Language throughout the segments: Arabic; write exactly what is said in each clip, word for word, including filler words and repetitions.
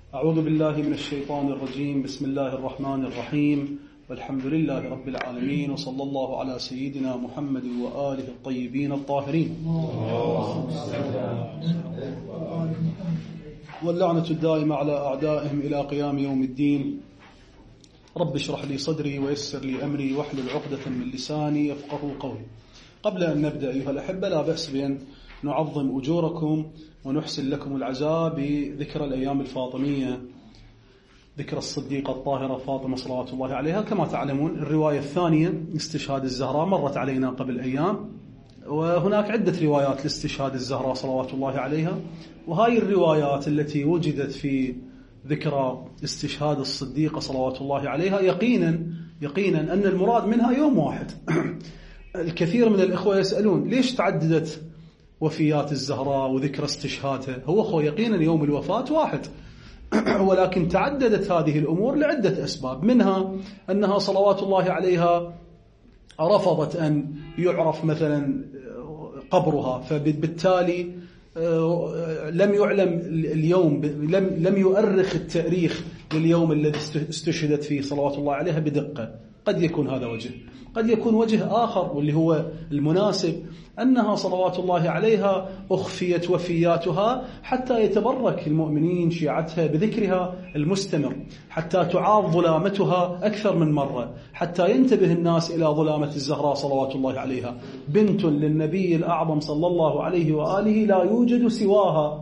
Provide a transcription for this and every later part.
أعوذ بالله من الشيطان الرجيم. بسم الله الرحمن الرحيم، والحمد لله رب العالمين، وصلى الله على سيدنا محمد وآله الطيبين الطاهرين، واللعنة الدائمة على أعدائهم إلى قيام يوم الدين. رب اشرح لي صدري ويسر لي أمري واحلل عقدة من لساني يفقهوا قولي. قبل أن نبدأ أيها الأحبة، لا بأس بأن نعظم أجوركم ونحسن لكم العزاء بذكر الأيام الفاطمية، ذكر الصديقة الطاهرة فاطمة صلوات الله عليها. كما تعلمون الرواية الثانية استشهاد الزهراء مرت علينا قبل أيام، وهناك عدة روايات لاستشهاد الزهراء صلوات الله عليها، وهاي الروايات التي وجدت في ذكرى استشهاد الصديقة صلوات الله عليها يقينا يقينا أن المراد منها يوم واحد. الكثير من الإخوة يسألون ليش تعددت وفيات الزهراء وذكر استشهادها؟ هو خو يقينا يوم الوفاة واحد، ولكن تعددت هذه الأمور لعدة أسباب، منها أنها صلوات الله عليها رفضت أن يعرف مثلا قبرها، فبالتالي لم يعلم اليوم، لم لم يؤرخ التاريخ لليوم الذي استشهدت فيه صلوات الله عليها بدقة. قد يكون هذا وجه، قد يكون وجه آخر واللي هو المناسب، أنها صلوات الله عليها أخفيت وفياتها حتى يتبرك المؤمنين شيعتها بذكرها المستمر، حتى تعاض ظلامتها أكثر من مرة، حتى ينتبه الناس إلى ظلامة الزهراء صلوات الله عليها، بنت للنبي الأعظم صلى الله عليه وآله لا يوجد سواها،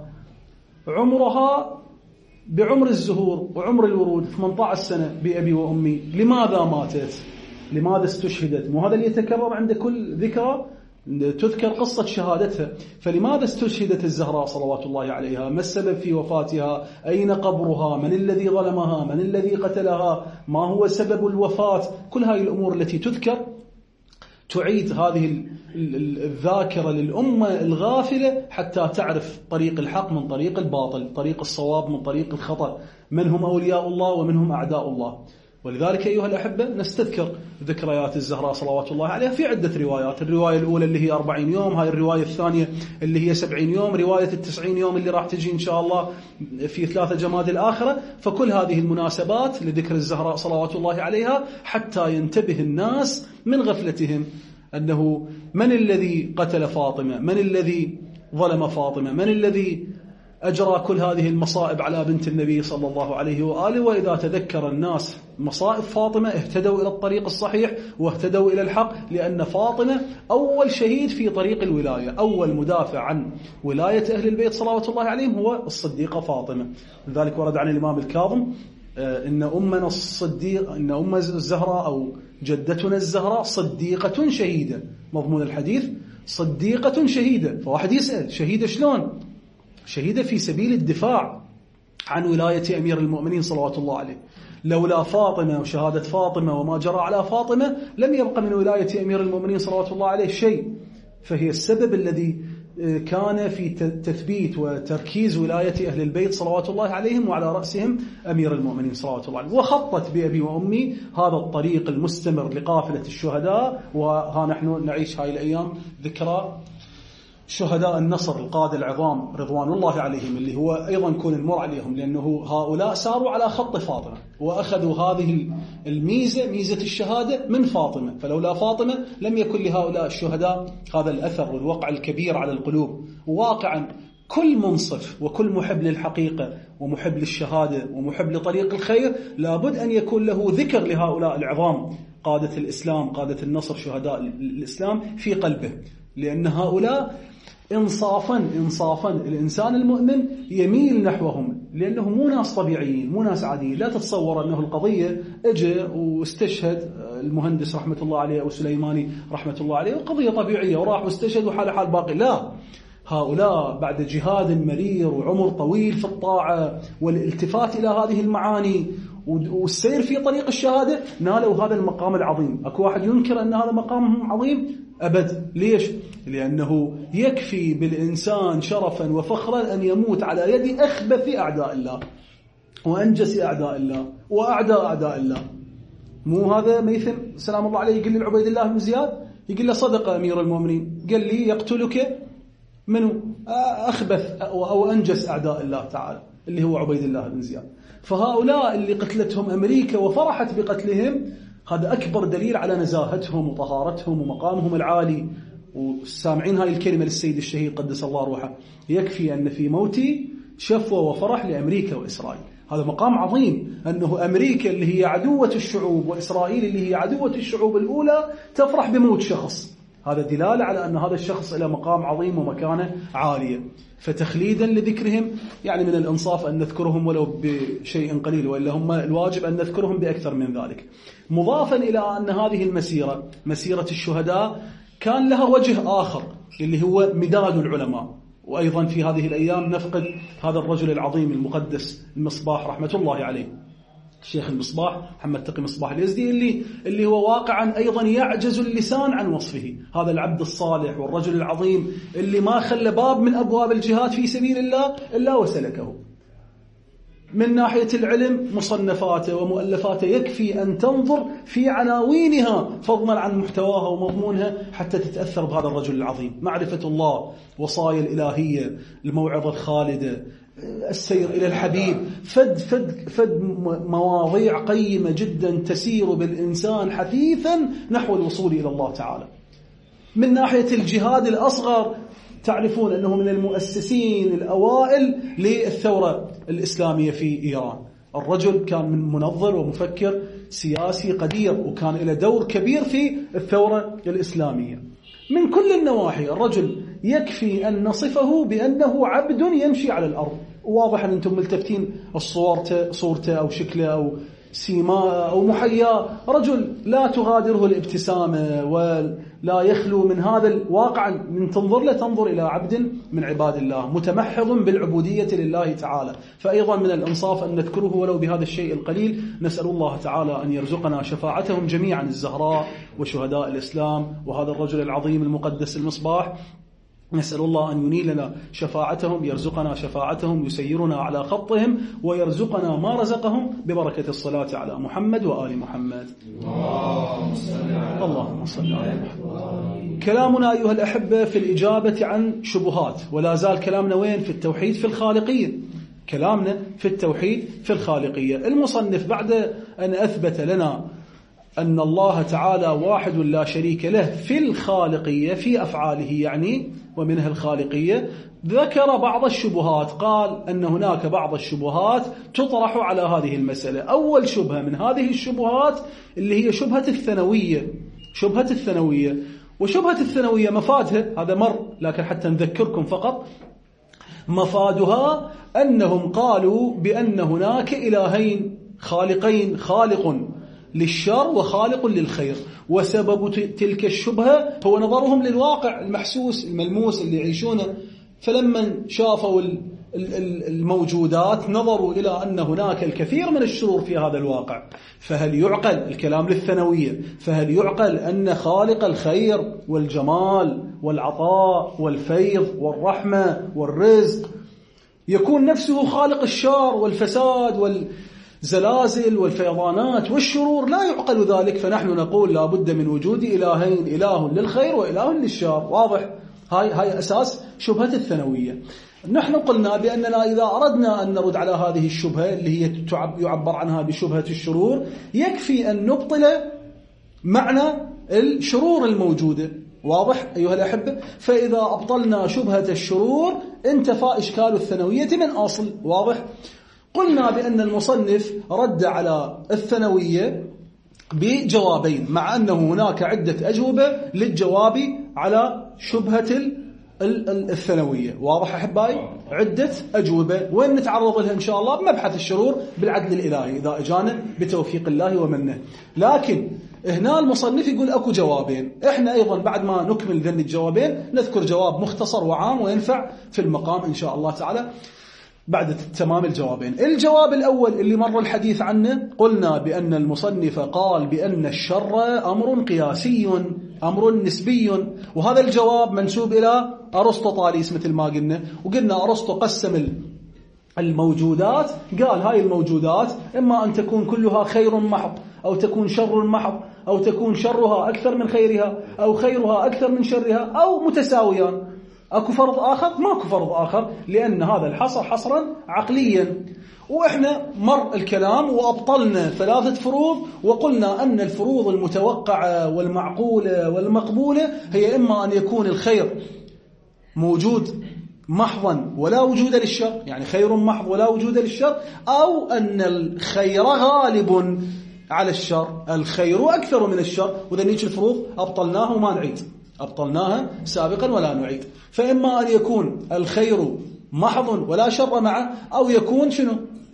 عمرها بعمر الزهور وعمر الورود، ثمانية عشر سنة بأبي وأمي. لماذا ماتت؟ لماذا استشهدت؟ مو هذا اللي يتكرر عند كل ذكرى تذكر قصة شهادتها. فلماذا استشهدت الزهراء صلوات الله عليها؟ ما السبب في وفاتها؟ أين قبرها؟ من الذي ظلمها؟ من الذي قتلها؟ ما هو سبب الوفاة؟ كل هذه الأمور التي تذكر تعيد هذه الذاكرة للأمة الغافلة حتى تعرف طريق الحق من طريق الباطل، طريق الصواب من طريق الخطأ، من هم أولياء الله ومن هم أعداء الله. ولذلك أيها الأحبة نستذكر ذكريات الزهراء صلوات الله عليها في عدة روايات. الرواية الأولى اللي هي أربعين يوم، هاي الرواية الثانية اللي هي سبعين يوم، رواية التسعين يوم اللي راح تجي إن شاء الله في ثلاثة جماد الآخرة. فكل هذه المناسبات لذكر الزهراء صلوات الله عليها حتى ينتبه الناس من غفلتهم أنه من الذي قتل فاطمة، من الذي ظلم فاطمة، من الذي أجرى كل هذه المصائب على بنت النبي صلى الله عليه وآله. وإذا تذكر الناس مصائب فاطمة اهتدوا إلى الطريق الصحيح واهتدوا إلى الحق، لأن فاطمة أول شهيد في طريق الولاية، أول مدافع عن ولاية أهل البيت صلوات الله عليهم هو الصديقة فاطمة. لذلك ورد عن الإمام الكاظم إن أمنا الصديق إن أم الزهراء أو جدتنا الزهراء صديقة شهيدة. مضمون الحديث صديقة شهيدة. فواحد يسأل شهيدة شلون؟ شهيدة في سبيل الدفاع عن ولاية أمير المؤمنين صلوات الله عليه. لولا فاطمة وشهادة فاطمة وما جرى على فاطمة لم يبقى من ولاية أمير المؤمنين صلوات الله عليه شيء. فهي السبب الذي كان في تثبيت وتركيز ولاية أهل البيت صلوات الله عليهم، وعلى رأسهم أمير المؤمنين صلوات الله عليه. وخطت بأبي وأمي هذا الطريق المستمر لقافلة الشهداء. وها نحن نعيش هاي الأيام ذكرى شهداء النصر القادة العظام رضوان الله عليهم، اللي هو أيضا كون المر عليهم، لأنه هؤلاء ساروا على خط فاطمة وأخذوا هذه الميزة، ميزة الشهادة من فاطمة. فلولا فاطمة لم يكن لهؤلاء الشهداء هذا الأثر والوقع الكبير على القلوب. وواقعا كل منصف وكل محب للحقيقة ومحب للشهادة ومحب لطريق الخير لابد أن يكون له ذكر لهؤلاء العظام قادة الإسلام، قادة النصر، شهداء الإسلام في قلبه، لأن هؤلاء إنصافا إنصافا الإنسان المؤمن يميل نحوهم، لأنهم مو ناس طبيعيين، مو ناس عاديين. لا تتصور أنه القضية اجى واستشهد المهندس رحمة الله عليه أو سليماني رحمة الله عليه وقضية طبيعية وراح واستشهد وحال حال باقي. لا، هؤلاء بعد جهاد مرير وعمر طويل في الطاعة والالتفات إلى هذه المعاني والسير في طريق الشهادة نالوا هذا المقام العظيم. أكو واحد ينكر أن هذا مقام عظيم؟ أبد. ليش؟ لأنه يكفي بالإنسان شرفا وفخرا أن يموت على يد أخبث أعداء الله وأنجس أعداء الله وأعداء أعداء الله. مو هذا ميثم سلام الله عليه يقول لي عبيد الله بن زياد، يقول له صدق أمير المؤمنين، قال لي يقتلك منه أخبث أو أنجس أعداء الله تعالى. اللي هو عبيد الله بن زياد. فهؤلاء اللي قتلتهم أمريكا وفرحت بقتلهم هذا أكبر دليل على نزاهتهم وطهارتهم ومقامهم العالي. والسامعين هاي الكلمة للسيد الشهيد قدس الله روحه: يكفي أن في موتي شفوة وفرح لأمريكا وإسرائيل. هذا مقام عظيم، أنه أمريكا اللي هي عدوة الشعوب وإسرائيل اللي هي عدوة الشعوب الأولى تفرح بموت شخص. هذا دلالة على أن هذا الشخص إلى مقام عظيم ومكانة عالية. فتخليدا لذكرهم يعني من الإنصاف أن نذكرهم ولو بشيء قليل، وإلا هم الواجب أن نذكرهم بأكثر من ذلك. مضافا إلى أن هذه المسيرة مسيرة الشهداء كان لها وجه آخر اللي هو مداد العلماء. وأيضا في هذه الأيام نفقد هذا الرجل العظيم المقدس المصباح رحمة الله عليه، الشيخ المصباح محمد تقي مصباح اليزدي، اللي اللي هو واقعا أيضا يعجز اللسان عن وصفه. هذا العبد الصالح والرجل العظيم اللي ما خلى باب من أبواب الجهاد في سبيل الله إلا وسلكه. من ناحية العلم مصنفاته ومؤلفاته يكفي أن تنظر في عناوينها فضلا عن محتواها ومضمونها حتى تتأثر بهذا الرجل العظيم. معرفة الله، وصايا الإلهية، الموعظة الخالدة، السير إلى الحبيب، فد فد فد مواضيع قيمة جدا تسير بالإنسان حثيثا نحو الوصول إلى الله تعالى. من ناحية الجهاد الأصغر تعرفون أنه من المؤسسين الأوائل للثورة الإسلامية في إيران. الرجل كان من منظر ومفكر سياسي قدير، وكان له دور كبير في الثورة الإسلامية. من كل النواحي الرجل يكفي أن نصفه بأنه عبد يمشي على الأرض. واضح أن أنتم ملتفتين صورته صورته أو شكله أو سيماء أو محياه، رجل لا تغادره الابتسامة ولا يخلو من هذا الواقع. من تنظر له تنظر إلى عبد من عباد الله متمحض بالعبودية لله تعالى. فأيضا من الإنصاف أن نذكره ولو بهذا الشيء القليل. نسأل الله تعالى أن يرزقنا شفاعتهم جميعا، الزهراء وشهداء الإسلام وهذا الرجل العظيم المقدس المصباح. نسأل الله أن ينيلنا شفاعتهم، يرزقنا شفاعتهم، يسيرنا على خطهم، ويرزقنا ما رزقهم ببركة الصلاة على محمد وآل محمد. اللهم صل على محمد. كلامنا أيها الأحبة في الإجابة عن شبهات، ولا زال كلامنا وين؟ في التوحيد في الخالقية. كلامنا في التوحيد في الخالقية. المصنف بعد أن أثبت لنا أن الله تعالى واحد لا شريك له في الخالقية في أفعاله يعني، ومنها الخالقية، ذكر بعض الشبهات. قال أن هناك بعض الشبهات تطرح على هذه المسألة. أول شبهة من هذه الشبهات اللي هي شبهة الثانوية. شبهة الثانوية وشبهة الثانوية مفادها هذا مر، لكن حتى نذكركم فقط مفادها أنهم قالوا بأن هناك إلهين خالقين، خالق للشر وخالق للخير. وسبب تلك الشبهة هو نظرهم للواقع المحسوس الملموس اللي يعيشونه. فلما شافوا الموجودات نظروا إلى أن هناك الكثير من الشرور في هذا الواقع. فهل يعقل الكلام للثانوية؟ فهل يعقل أن خالق الخير والجمال والعطاء والفيض والرحمة والرزق يكون نفسه خالق الشر والفساد وال زلازل والفيضانات والشرور؟ لا يعقل ذلك. فنحن نقول لا بد من وجود إلهين، إله للخير وإله للشر. واضح؟ هاي هاي أساس شبهة الثانوية. نحن قلنا بأننا إذا أردنا أن نرد على هذه الشبهة اللي هي يعبر عنها بشبهة الشرور، يكفي أن نبطل معنى الشرور الموجودة. واضح أيها الأحبة؟ فإذا أبطلنا شبهة الشرور انتفى إشكال الثانوية من أصل. واضح؟ قلنا بأن المصنف رد على الثانوية بجوابين، مع أنه هناك عدة أجوبة للجواب على شبهة الثانوية. واضح أحبائي؟ عدة أجوبة، وين نتعرض لها إن شاء الله بمبحث الشرور بالعدل الإلهي إذا أجانا بتوفيق الله ومنه. لكن هنا المصنف يقول أكو جوابين. إحنا أيضا بعد ما نكمل ذن الجوابين نذكر جواب مختصر وعام وينفع في المقام إن شاء الله تعالى بعد تمام الجوابين. الجواب الأول اللي مر الحديث عنه، قلنا بأن المصنف قال بأن الشر أمر قياسي، أمر نسبي، وهذا الجواب منسوب إلى أرسطو طاليس مثل ما قلنا. وقلنا أرسطو قسم الموجودات، قال هاي الموجودات إما أن تكون كلها خير محض أو تكون شر محض أو تكون شرها أكثر من خيرها أو خيرها أكثر من شرها أو متساويان. أكو فرض آخر؟ ماكو فرض آخر، لأن هذا الحصر حصرا عقليا. وإحنا مر الكلام وأبطلنا ثلاثة فروض، وقلنا أن الفروض المتوقعة والمعقولة والمقبولة هي إما أن يكون الخير موجود محضا ولا وجود للشر، يعني خير محض ولا وجود للشر، أو أن الخير غالب على الشر، الخير أكثر من الشر. وذنيك الفروض أبطلناها وما نعيد، أبطلناها سابقا ولا نعيد. فإما أن يكون الخير محض ولا شر معه، أو يكون شنو؟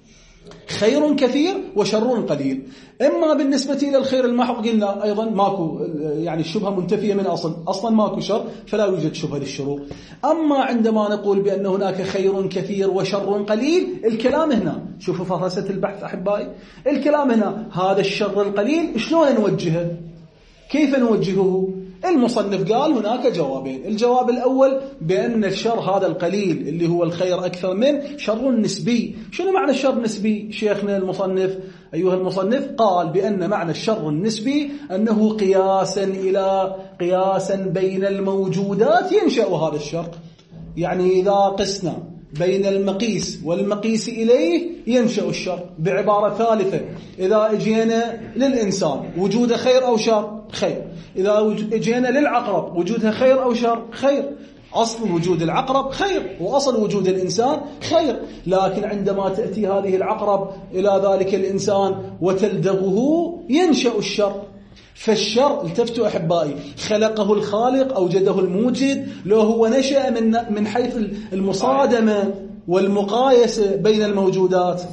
خير كثير وشر قليل. إما بالنسبة إلى الخير المحض قلنا أيضا ماكو، يعني الشبهة منتفية من أصل، أصلا ماكو شر فلا يوجد شبهة للشرور. أما عندما نقول بأن هناك خير كثير وشر قليل، الكلام هنا شوفوا فهرسة البحث أحبائي، الكلام هنا هذا الشر القليل شلون نوجهه؟ كيف نوجهه؟ المصنف قال هناك جوابين. الجواب الأول بأن الشر هذا القليل اللي هو الخير أكثر منه شر نسبي. شنو معنى الشر النسبي؟ شيخنا المصنف أيها المصنف قال بأن معنى الشر النسبي أنه قياسا إلى قياسا بين الموجودات ينشأ هذا الشر. يعني إذا قسنا بين المقيس والمقيس إليه ينشأ الشر. بعبارة ثالثة، إذا اجينا للإنسان وجود خير أو شر، خير. إذا اجينا للعقرب وجودها خير أو شر، خير. أصل وجود العقرب خير، وأصل وجود الإنسان خير. لكن عندما تأتي هذه العقرب إلى ذلك الإنسان وتلدغه ينشأ الشر. فالشر التفتوا أحبائي، خلقه الخالق أوجده الموجد، لو هو نشأ من من حيث المصادمة والمقايسة بين الموجودات،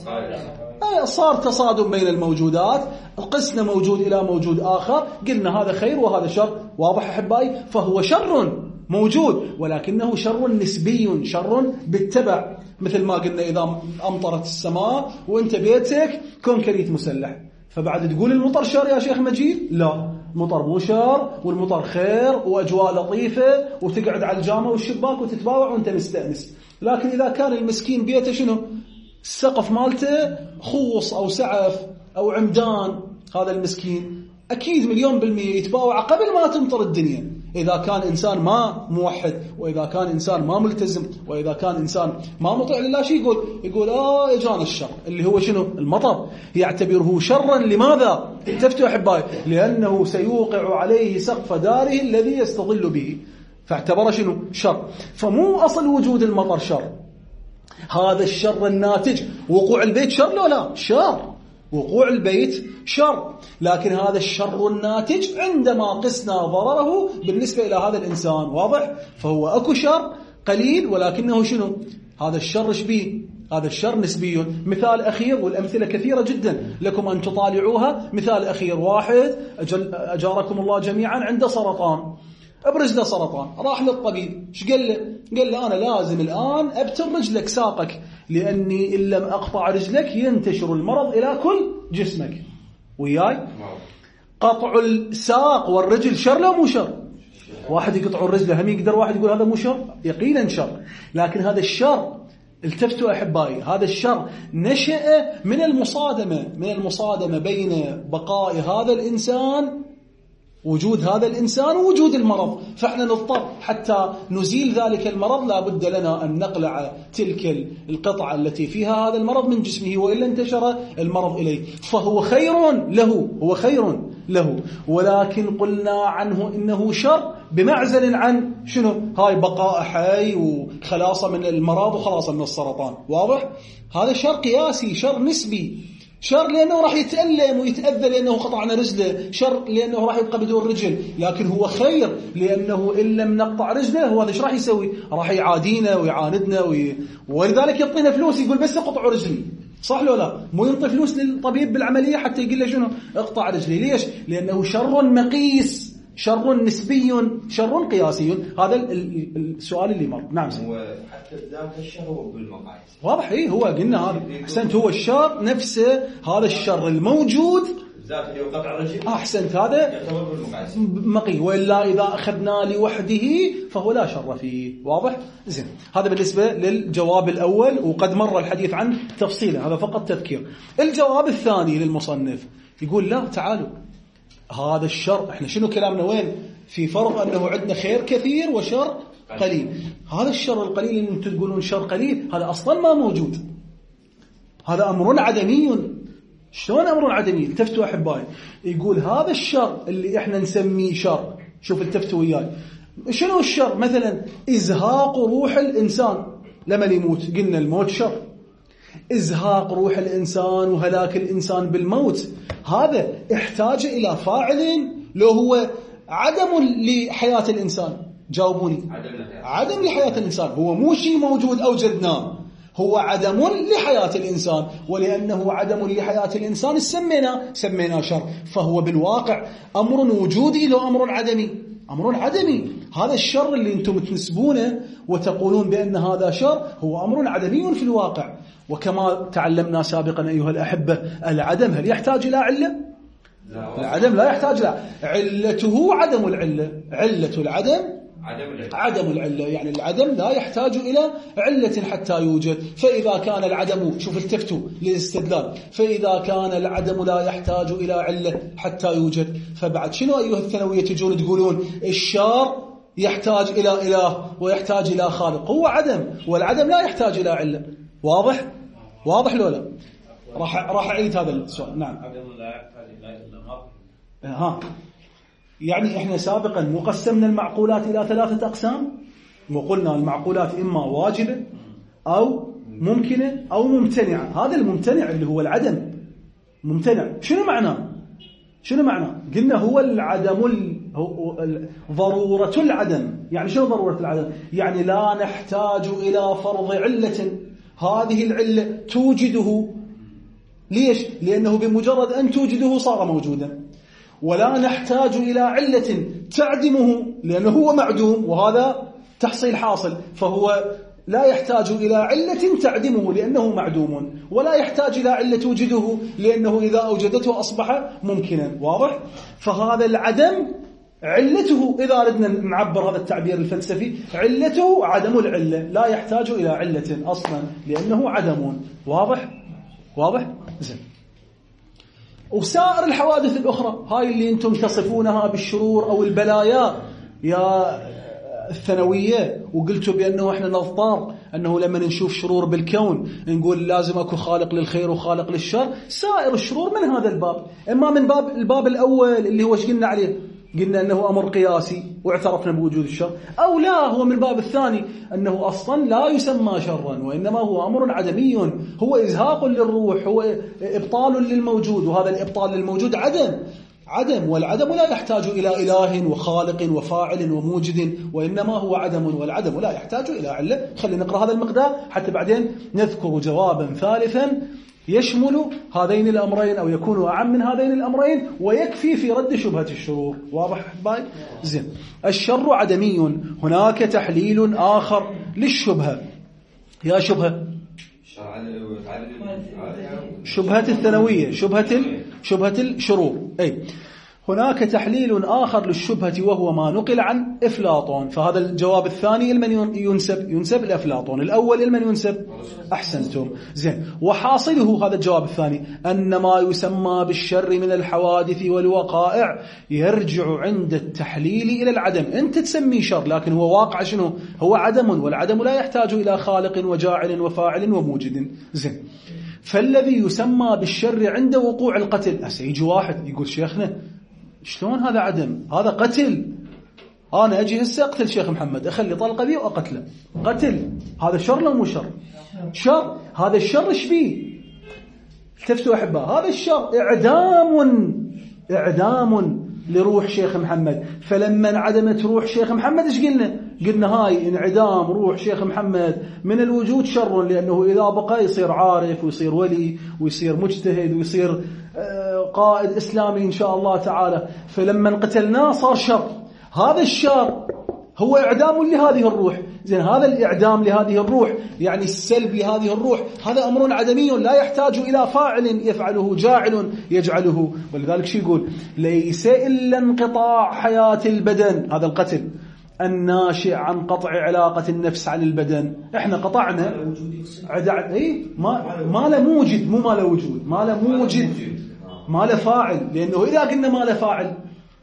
صار تصادم بين الموجودات، قسنا موجود إلى موجود آخر، قلنا هذا خير وهذا شر. واضح أحبائي؟ فهو شر موجود ولكنه شر نسبي، شر بالتبع. مثل ما قلنا إذا أمطرت السماء وانت بيتك كونكريت مسلح، فبعد تقول المطر شر يا شيخ مجيد؟ لا، المطر مو شر، والمطر خير وأجواء لطيفة، وتقعد على الجامع والشباك وتتباوع وانت مستأنس. لكن إذا كان المسكين بيته شنو؟ السقف مالته خوص أو سعف أو عمدان، هذا المسكين أكيد مليون بالمية يتباوع قبل ما تمطر الدنيا. إذا كان إنسان ما موحد، وإذا كان إنسان ما ملتزم، وإذا كان إنسان ما مطيع لله، شيء يقول يقول آه إجانا الشر اللي هو شنو؟ المطر. يعتبره شرا. لماذا؟ التفتوا أحبائي، لأنه سيوقع عليه سقف داره الذي يستظل به، فاعتبر شنو؟ شر. فمو أصل وجود المطر شر، هذا الشر الناتج. وقوع البيت شر لو لا؟ شر. وقوع البيت شر، لكن هذا الشر الناتج عندما قسنا ضرره بالنسبة إلى هذا الإنسان. واضح؟ فهو أكو شر قليل ولكنه شنو؟ هذا الشر شبيه، هذا الشر نسبي. مثال أخير، والأمثلة كثيرة جدا لكم أن تطالعوها. مثال أخير، واحد أجاركم الله جميعا عنده سرطان، أبرز له سرطان، راح للطبيب، ايش قال له؟ قال له أنا لازم الآن أبتر رجلك ساقك، لأني إن لم أقطع رجلك ينتشر المرض إلى كل جسمك. وياي؟ قطع الساق والرجل شر لا مو شر؟ واحد يقطع الرجل هم يقدر واحد يقول هذا مو شر؟ يقينا شر. لكن هذا الشر، التفتوا أحبائي، هذا الشر نشأ من المصادمة، من المصادمة بين بقاء هذا الإنسان، وجود هذا الإنسان ووجود المرض. فإحنا نضطر حتى نزيل ذلك المرض لابد لنا أن نقلع تلك القطعة التي فيها هذا المرض من جسمه، وإلا انتشر المرض إليه. فهو خير له، هو خير له، ولكن قلنا عنه إنه شر بمعزل عن شنو؟ هاي بقاء حي وخلاصة من المرض وخلاصة من السرطان. واضح؟ هذا شر قياسي، شر نسبي. شر لأنه راح يتألم ويتأذى لأنه قطعنا رجله، شر لأنه راح يبقى بدون رجل. لكن هو خير لأنه إن لم نقطع رجله هو هذا ايش راح يسوي؟ راح يعادينا ويعاندنا وي... ولذلك يعطينا فلوس يقول بس اقطعوا رجلي، صح لو لا؟ مو ينطي فلوس للطبيب بالعملية حتى يقول له شنو؟ اقطع رجلي. ليش؟ لأنه شر مقيس، شر نسبي، شر قياسي. هذا السؤال اللي مر. نعم سيدي. هو حتى ذاك الشر هو بالمقاييس. واضح؟ إيه هو قلنا هذا. أحسنت، هو الشر نفسه، هذا الشر الموجود ذاك اللي هو قطع الرجل. أحسنت، هذا يعتبر بالمقاييس مقي. وإلا إذا أخذنا لوحده فهو لا شر فيه. واضح؟ زين. هذا بالنسبة للجواب الأول، وقد مر الحديث عنه تفصيلا، هذا فقط تذكير. الجواب الثاني للمصنف يقول لا تعالوا، هذا الشر احنا شنو كلامنا وين؟ في فرق أنه عندنا خير كثير وشر قليل. هذا الشر القليل اللي انتم تقولون شر قليل هذا اصلا ما موجود، هذا امر عدمي. شلون امر عدمي؟ التفتوا احبائي، يقول هذا الشر اللي احنا نسميه شر، شوف التفتوا وياي، شنو الشر؟ مثلا ازهاق روح الانسان لما يموت، قلنا الموت شر، ازهاق روح الانسان وهلاك الانسان بالموت هذا احتاج الى فاعل لو هو عدم لحياة الانسان. جاوبوني. عدم لحياة الانسان، هو مو شيء موجود اوجدناه، هو عدم لحياة الإنسان، ولأنه عدم لحياة الإنسان سمينا سمينا شر، فهو بالواقع أمر وجودي له أمر عدمي، أمر عدمي. هذا الشر اللي أنتم تنسبونه وتقولون بأن هذا شر هو أمر عدمي في الواقع. وكما تعلمنا سابقا أيها الأحبة، العدم هل يحتاج إلى علة؟ العدم لا يحتاج إلى علته، عدم العلة، علة العدم عدم العلة. عدم العلة يعني العدم لا يحتاج إلى علة حتى يوجد. فإذا كان العدم، شوف التفتوا للاستدلال، فإذا كان العدم لا يحتاج إلى علة حتى يوجد، فبعد شنو أيها الثانوية تجون تقولون الشار يحتاج إلى إله ويحتاج إلى خالق؟ هو عدم، والعدم لا يحتاج إلى علة. واضح؟ واضح لو لا؟ راح راح أعيد هذا السؤال. نعم. عدم لا يحتاج إلى إلا ها، يعني احنا سابقا مقسمنا المعقولات إلى ثلاثة أقسام، وقلنا المعقولات إما واجبة أو ممكنة أو ممتنعة. هذا الممتنع اللي هو العدم، ممتنع شنو معناه؟ شنو معناه؟ قلنا هو العدم ال... هو ال... ضرورة العدم. يعني شنو ضرورة العدم؟ يعني لا نحتاج إلى فرض علة، هذه العلة توجده. ليش؟ لأنه بمجرد أن توجده صار موجودا. ولا نحتاج إلى علة تعدمه لأنه هو معدوم، وهذا تحصيل حاصل، فهو لا يحتاج إلى علة تعدمه لأنه معدوم، ولا يحتاج إلى علة توجده لأنه إذا أوجدته أصبح ممكنا. واضح؟ فهذا العدم علته، إذا أردنا نعبر هذا التعبير الفلسفي، علته عدم العلة، لا يحتاج إلى علة أصلا لأنه عدم. واضح؟ واضح؟ زين. وسائر الحوادث الأخرى هاي اللي أنتم تصفونها بالشرور أو البلايا يا الثانوية، وقلتوا بأنه إحنا نضطر أنه لما نشوف شرور بالكون نقول لازم أكو خالق للخير وخالق للشر. سائر الشرور من هذا الباب، إما من باب الباب الأول اللي هو ايش قلنا عليه، قلنا أنه أمر قياسي واعترفنا بوجود الشر، أو لا هو من الباب الثاني أنه أصلا لا يسمى شرا وإنما هو أمر عدمي، هو إزهاق للروح، هو إبطال للموجود، وهذا الإبطال للموجود عدم عدم والعدم لا يحتاج إلى إله وخالق وفاعل وموجد، وإنما هو عدم، والعدم لا يحتاج إلى علة. خلينا نقرأ هذا المقدار حتى بعدين نذكر جوابا ثالثا يشمل هذين الأمرين أو يكون أعم من هذين الأمرين ويكفي في رد شبهة الشرور. واضح باي؟ زين. الشر عدمي، هناك تحليل آخر للشبهة. يا شبهة شبهة الثانوية، شبهة ال... شبهة الشرور. أي هناك تحليل آخر للشبهة وهو ما نقل عن أفلاطون. فهذا الجواب الثاني لمن ينسب؟ ينسب لأفلاطون. الأول لمن ينسب؟ أحسنتم. زين. وحاصله هذا الجواب الثاني أن ما يسمى بالشر من الحوادث والوقائع يرجع عند التحليل إلى العدم. أنت تسميه شر لكن هو واقع شنو؟ هو عدم، والعدم لا يحتاج إلى خالق وجاعل وفاعل وموجد. زين. فالذي يسمى بالشر عند وقوع القتل، أسيجي واحد يقول شيخنا شلون هذا عدم؟ هذا قتل. أنا أجي هسه أقتل شيخ محمد، أخلي طلقة بيه وأقتله، قتل. هذا شر لو مو شر؟ شر. هذا الشر إيش بيه؟ التفتوا أحباء، هذا الشر إعدام، إعدام لروح شيخ محمد. فلما انعدمت روح شيخ محمد إيش قلنا؟ قلنا هاي انعدام روح شيخ محمد من الوجود شر، لأنه إذا بقى يصير عارف ويصير ولي ويصير مجتهد ويصير قائد إسلامي إن شاء الله تعالى. فلما قتلناه صار شر. هذا الشر هو إعدام لهذه الروح. زين. هذا الإعدام لهذه الروح يعني السلب لهذه الروح، هذا أمر عدمي لا يحتاج إلى فاعل يفعله جاعل يجعله. ولذلك شو يقول؟ ليس إلا انقطاع حياة البدن، هذا القتل الناشئ عن قطع علاقة النفس عن البدن. احنا قطعنا عدع... ايه ما ما له موجد، مو ما له وجود، ما له موجد، ما له فاعل. لأنه إذا قلنا ما له فاعل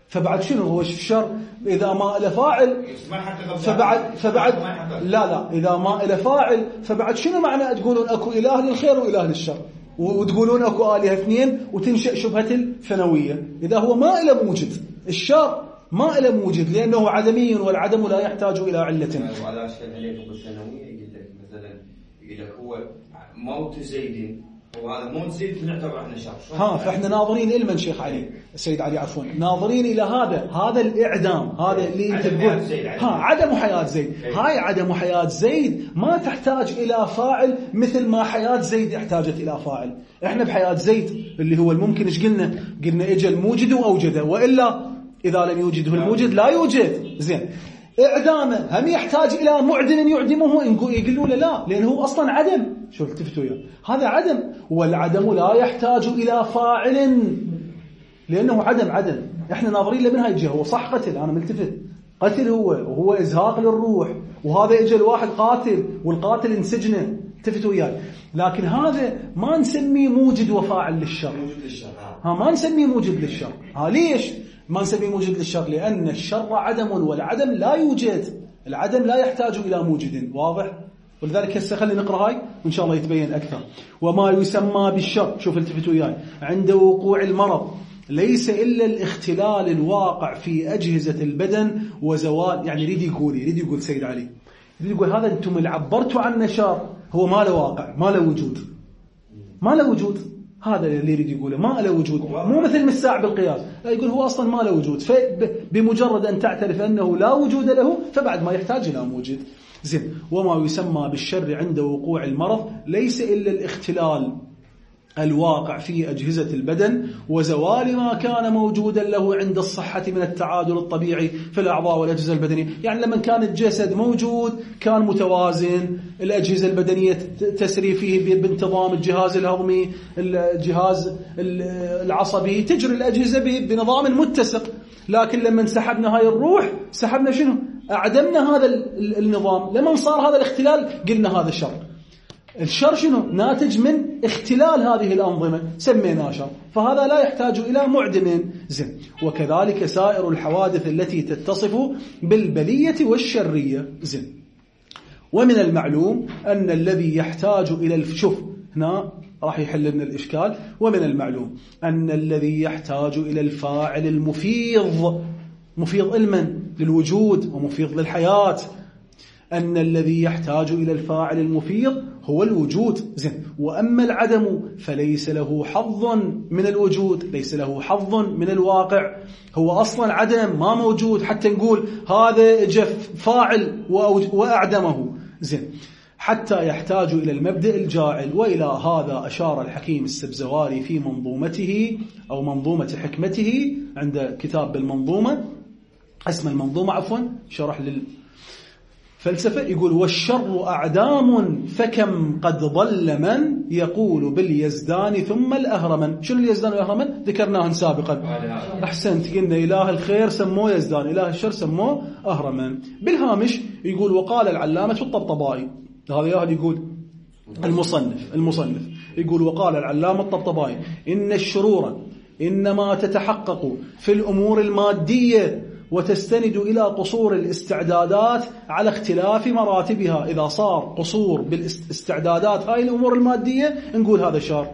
فبعد شنو هو الشر؟ إذا ما إلى فاعل فبعد فبعد لا لا إذا ما إلى فاعل فبعد شنو معنى تقولون أكو إله للخير وإله للشر وتقولون أكو آلهة اثنين وتنشأ شبهة الفنوية؟ إذا هو ما إلى موجد، الشر ما إلى موجد لأنه عدمي والعدم لا يحتاج إلى علة. وعلى شيء عليه الفنوية يقول لك مثلا يقول لك هو موت زيد وهذا موت زيد نعتبر احنا شر. ها فاحنا ناظرين إلمن شيخ علي السيد علي عفوا ناظرين إلى هذا هذا الإعدام هذا اللي أنت تقول ها عدم حياة زيد. هاي عدم حياة زيد ما تحتاج إلى فاعل مثل ما حياة زيد احتاجت إلى فاعل. احنا بحياة زيد اللي هو الممكن ايش قلنا؟ قلنا اجى الموجد وأوجده، وإلا إذا لم يوجده الموجد لا يوجد. زين إعدامه هم يحتاج إلى معدم يعدمه؟ يقولون لا لأنه أصلا عدم. شو التفتوا يا هذا عدم، والعدم لا يحتاج إلى فاعل لأنه عدم عدم. إحنا ناظرين له من هاي الجهة. هو صح قتل، أنا ملتفت قتل هو وهو إزهاق للروح، وهذا إجا الواحد قاتل والقاتل انسجنه، التفتوا وياي. لكن هذا ما نسميه موجد وفاعل للشر. ها ما نسميه موجد للشر. ها ليش ما نسميه موجد للشر؟ لأن الشر عدم والعدم لا يوجد، العدم لا يحتاج إلى موجد. واضح؟ ولذلك هسه خلينا نقرأ هاي وإن شاء الله يتبين أكثر. وما يسمى بالشر، شوف التفتوا وياي، عند وقوع المرض ليس إلا الاختلال الواقع في أجهزة البدن وزوال. يعني يريد يقول يريد يقول سيد علي يريد يقول هذا أنتم اللي عبرتوا عنه شر هو ما له واقع، ما له وجود، ما له وجود. هذا اللي يريد يقوله ما له وجود، مو مثل مساع بالقياس. لا يقول هو أصلا ما له وجود، فبمجرد أن تعترف أنه لا وجود له فبعد ما يحتاج إلى موجد. زين. وما يسمى بالشر عند وقوع المرض ليس إلا الاختلال الواقع في أجهزة البدن وزوال ما كان موجودا له عند الصحة من التعادل الطبيعي في الأعضاء والأجهزة البدنية. يعني لما كان الجسد موجود كان متوازن، الأجهزة البدنية تسري فيه بانتظام، الجهاز الهضمي الجهاز العصبي تجري الأجهزة بنظام متسق. لكن لما سحبنا هاي الروح سحبنا شنو؟ أعدمنا هذا النظام. لما صار هذا الاختلال قلنا هذا شر. الشر شنو؟ ناتج من اختلال هذه الأنظمة، سميناه شر. فهذا لا يحتاج إلى معدم. زين. وكذلك سائر الحوادث التي تتصف بالبلية والشرية. زين. ومن المعلوم أن الذي يحتاج إلى الشوف هنا راح يحل لنا الإشكال. ومن المعلوم أن الذي يحتاج إلى الفاعل المفيض، مفيض علما للوجود ومفيض للحياة، أن الذي يحتاج إلى الفاعل المفيض هو الوجود. زين. وأما العدم فليس له حظ من الوجود، ليس له حظ من الواقع، هو أصلا عدم ما موجود حتى نقول هذا جف فاعل وأعدمه. زين. حتى يحتاج إلى المبدأ الجاعل. وإلى هذا أشار الحكيم السبزواري في منظومته أو منظومة حكمته، عند كتاب بالمنظومة اسم المنظومة عفوا شرح للفلسفة، يقول والشر أعدام فكم قد ضل من يقول باليزدان ثم الأهرمن. شنو اليزدان والأهرمن؟ ذكرناهن سابقا. أحسنت، قلنا إله الخير سموه يزدان، إله الشر سموه أهرمن. بالهامش يقول وقال العلامة الطبطبائي، هذا ياهل يقول المصنف المصنف يقول وقال العلامة الطبطبائي إن الشرور إنما تتحقق في الأمور المادية وتستند إلى قصور الاستعدادات على اختلاف مراتبها. إذا صار قصور بالاستعدادات هاي الأمور المادية نقول هذا شر.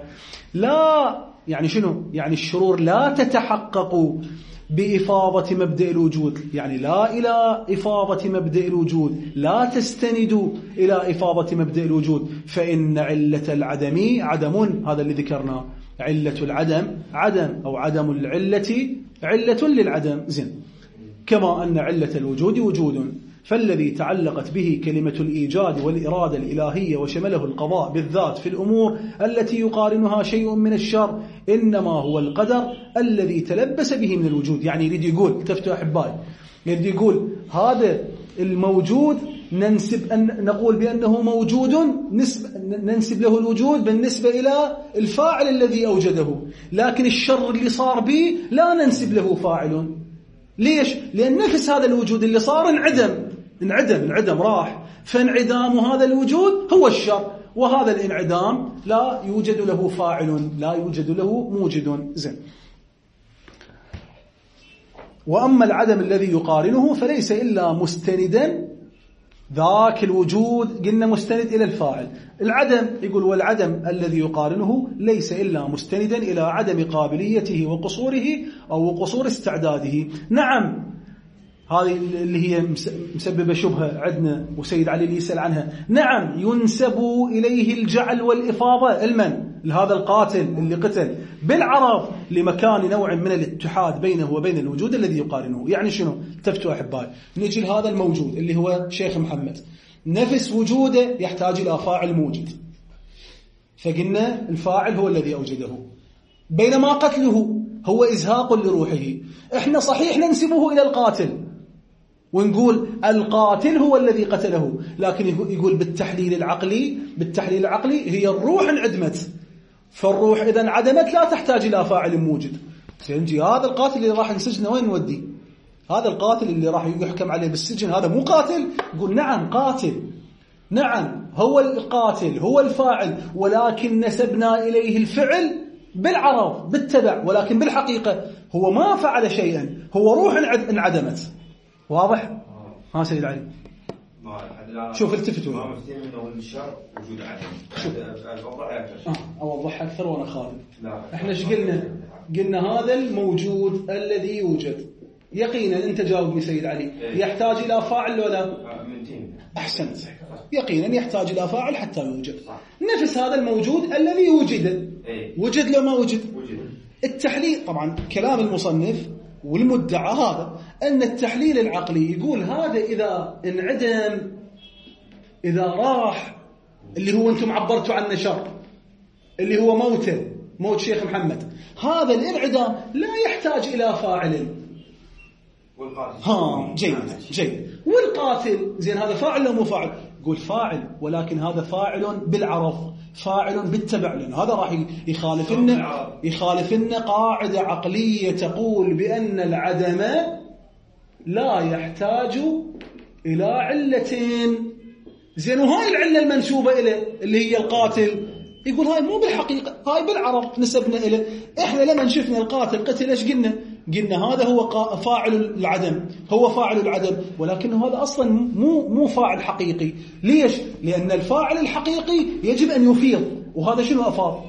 لا يعني شنو؟ يعني الشرور لا تتحقق بإفاضة مبدأ الوجود، يعني لا إلى إفاضة مبدأ الوجود، لا تستند إلى إفاضة مبدأ الوجود. فإن علة العدم عدم، هذا اللي ذكرناه، علة العدم عدم، أو عدم العلة علة للعدم. زين. كما أن علة الوجود وجود، فالذي تعلقت به كلمة الإيجاد والإرادة الإلهية وشمله القضاء بالذات في الأمور التي يقارنها شيء من الشر إنما هو القدر الذي تلبس به من الوجود. يعني يريد يقول تفتوا أحبائي، يريد يقول هذا الموجود ننسب أن نقول بأنه موجود، ننسب له الوجود بالنسبة إلى الفاعل الذي أوجده، لكن الشر اللي صار به لا ننسب له فاعل. ليش؟ لأن نفس هذا الوجود اللي صار انعدم انعدم انعدم راح، فانعدام هذا الوجود هو الشر، وهذا الانعدام لا يوجد له فاعل، لا يوجد له موجد. زين. وأما العدم الذي يقارنه فليس إلا مستندا ذاك الوجود، قلنا مستند إلى الفاعل. العدم يقول والعدم الذي يقارنه ليس إلا مستندا إلى عدم قابليته وقصوره أو قصور استعداده. نعم هذه اللي هي مسببة شبهة عندنا وسيد علي اللي يسأل عنها. نعم ينسب إليه الجعل والإفاضة المن لهذا القاتل اللي قتل بالعرض لمكان نوع من الاتحاد بينه وبين الوجود الذي يقارنه. يعني شنو؟ التفتوا أحبائي، نجي لهذا الموجود اللي هو شيخ محمد، نفس وجوده يحتاج إلى فاعل موجد، فقلنا الفاعل هو الذي أوجده، بينما قتله هو إزهاق لروحه. إحنا صحيح ننسبه إلى القاتل ونقول القاتل هو الذي قتله، لكن يقول بالتحليل العقلي بالتحليل العقلي هي الروح انعدمت، فالروح إذا انعدمت لا تحتاج إلى فاعل موجد. سينجي هذا القاتل اللي راح نسجنه وين نودي؟ هذا القاتل اللي راح يحكم عليه بالسجن هذا مو قاتل؟ يقول نعم قاتل، نعم هو القاتل هو الفاعل، ولكن نسبنا إليه الفعل بالعرض بالتبع، ولكن بالحقيقة هو ما فعل شيئا، هو روح انعدمت. واضح؟ ها سيد علي شوف التفتوا ما مفتين منه الشر وجود عدم. آه أوضح أكثر وأنا خالد. إحنا إيش قلنا؟ قلنا هذا الموجود الذي يوجد يقينا، أنت جاوبني سيد علي، يحتاج إلى فاعل ولا؟ أحسنت، يقينا يحتاج إلى فاعل حتى يوجد. نفس هذا الموجود الذي وجد، وجد لو ما وجد. التحليل طبعا كلام المصنف والمدعى هذا أن التحليل العقلي يقول هذا إذا انعدم، إذا راح، اللي هو أنتم عبرتوا عنه شر، اللي هو موته، موت شيخ محمد، هذا الانعدام لا يحتاج إلى فاعل. ها جيد جيد. والقاتل زين هذا فاعل ولا مو فاعل؟ يقول فاعل، ولكن هذا فاعل بالعرض، فاعل بالتبع، لأن هذا راح يخالف لنا يخالف لنا قاعدة عقلية تقول بأن العدم لا يحتاج إلى علتين. زين وهاي العلة المنسوبة إليه اللي هي القاتل، يقول هاي مو بالحقيقة، هاي بالعرض نسبنا إليه. إحنا لما شفنا القاتل قتل إيش قلنا؟ قلنا هذا هو فاعل العدم، هو فاعل العدم، ولكنه هذا أصلا مو مو فاعل حقيقي. ليش؟ لأن الفاعل الحقيقي يجب أن يفيض، وهذا شنو أفاض؟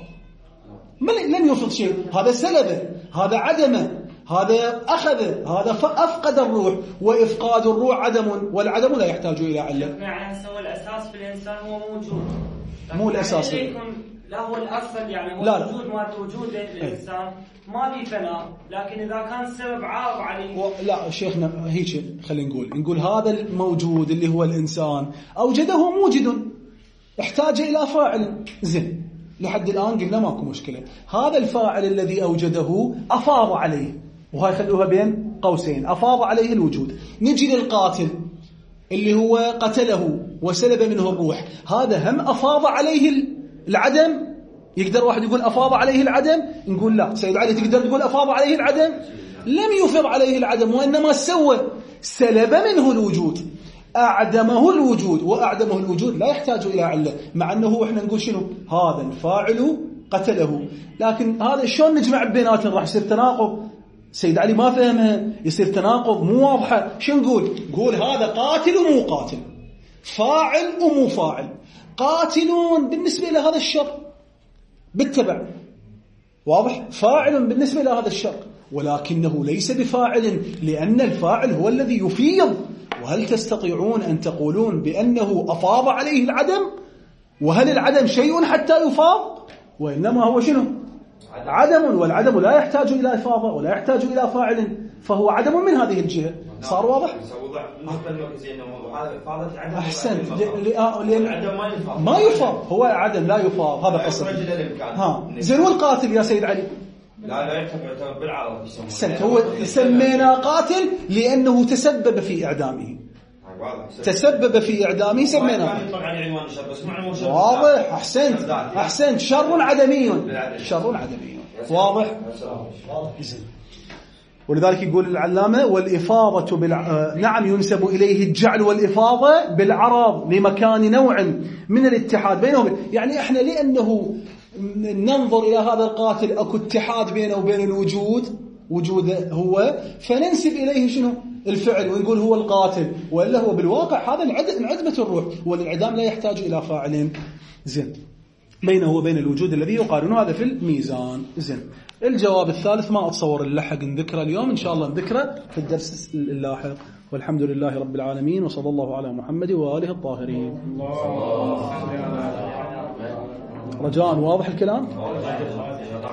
لم يفض شيء، هذا سلبه، هذا عدمه، هذا أخذ، هذا أفقد الروح، وإفقاد الروح عدم، والعدم لا يحتاج إلى علة. يعني هو الأساس في الإنسان هو موجود، مو الأساس لا هو الأصل، يعني هو لا وجود ما وجود الإنسان ما في فناء، لكن إذا كان السبب عارض عليه و... لا شيخنا هيك خلينا نقول نقول هذا الموجود اللي هو الإنسان أوجده موجد، احتاج إلى فاعل. زين لحد الآن قلنا ماكو مشكلة، هذا الفاعل الذي أوجده أفاض عليه، وهاي خلوها بين قوسين، أفاض عليه الوجود. نجي للقاتل اللي هو قتله وسلب منه الروح، هذا هم أفاض عليه العدم. يقدر واحد يقول أفاض عليه العدم؟ نقول لا. سيد علي تقدر تقول أفاض عليه العدم؟ لم يفض عليه العدم، وإنما سوى سلب منه الوجود، أعدمه الوجود، وأعدمه الوجود لا يحتاج إلى علة، مع أنه إحنا نقول شنو؟ هذا الفاعل قتله. لكن هذا شلون نجمع بيناتهم؟ راح يصير تناقض. سيد علي ما فهمها، يصير تناقض مو واضحة. شو نقول؟ نقول هذا قاتل ومو قاتل، فاعل ومو فاعل، قاتلون بالنسبة إلى هذا الشر بالتبع، واضح؟ فاعل بالنسبة إلى هذا الشر، ولكنه ليس بفاعل، لأن الفاعل هو الذي يفيض. وهل تستطيعون أن تقولون بأنه أفاض عليه العدم؟ وهل العدم شيء حتى يفاض؟ وإنما هو شنو؟ عدم، والعدم لا يحتاج إلى إفاضة ولا يحتاج إلى فاعل، فهو عدم من هذه الجهة. صار واضح؟ أحسنت، لأن ما يفاض، هو عدم لا يفاض، هذا قصة. ها زين والقاتل يا سيد علي؟ لا لا يعتبر بالعرض. أحسنت، هو سمينا قاتل لأنه تسبب في إعدامه، تسبب في إعدامه سمينا. واضح؟ أحسنت أحسنت، شر عدمي، شر عدمي، واضح؟ ولذلك يقول العلامة والإفاضة بالع... نعم ينسب إليه الجعل والإفاضة بالعرض لمكان نوع من الاتحاد بينهم. يعني إحنا لأنه ننظر إلى هذا القاتل أكو اتحاد بينه وبين الوجود، وجوده هو، فننسب إليه شنو الفعل ونقول هو القاتل، وإلا هو بالواقع هذا انعدمت الروح، والانعدام لا يحتاج إلى فاعل. زين، بينه وبين الوجود الذي يقارنه، هذا في الميزان. زين، الجواب الثالث ما أتصور اللحق نذكره اليوم، إن شاء الله نذكره في الدرس اللاحق. والحمد لله رب العالمين، وصلى الله على محمد وآله الطاهرين. رجاء واضح الكلام؟